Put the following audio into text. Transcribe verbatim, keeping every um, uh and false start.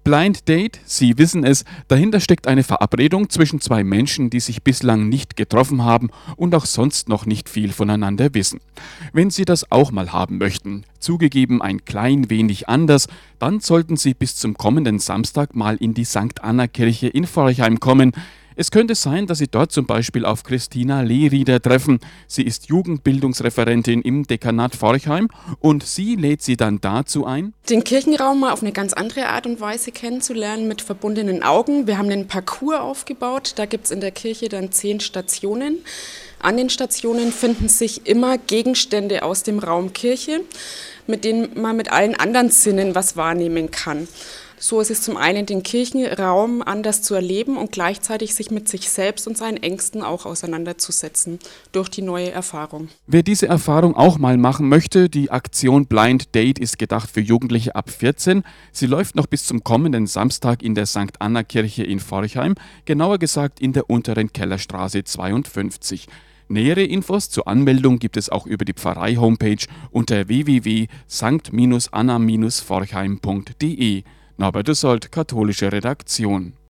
Blind Date, Sie wissen es, dahinter steckt eine Verabredung zwischen zwei Menschen, die sich bislang nicht getroffen haben und auch sonst noch nicht viel voneinander wissen. Wenn Sie das auch mal haben möchten, zugegeben ein klein wenig anders, dann sollten Sie bis zum kommenden Samstag mal in die Sankt Anna Kirche in Forchheim kommen. Es könnte sein, dass Sie dort zum Beispiel auf Christina Lehrieder treffen. Sie ist Jugendbildungsreferentin im Dekanat Forchheim und sie lädt Sie dann dazu ein, den Kirchenraum mal auf eine ganz andere Art und Weise kennenzulernen mit verbundenen Augen. Wir haben einen Parcours aufgebaut, da gibt es in der Kirche dann zehn Stationen. An den Stationen finden sich immer Gegenstände aus dem Raum Kirche, mit denen man mit allen anderen Sinnen was wahrnehmen kann. So ist es zum einen, den Kirchenraum anders zu erleben und gleichzeitig sich mit sich selbst und seinen Ängsten auch auseinanderzusetzen durch die neue Erfahrung. Wer diese Erfahrung auch mal machen möchte, die Aktion Blind Date ist gedacht für Jugendliche ab vierzehn. Sie läuft noch bis zum kommenden Samstag in der Sankt Anna Kirche in Forchheim, genauer gesagt in der unteren Kellerstraße zweiundfünfzig. Nähere Infos zur Anmeldung gibt es auch über die Pfarrei-Homepage unter w w w punkt sankt anna forchheim punkt d e. Norbert Dussold, katholische Redaktion.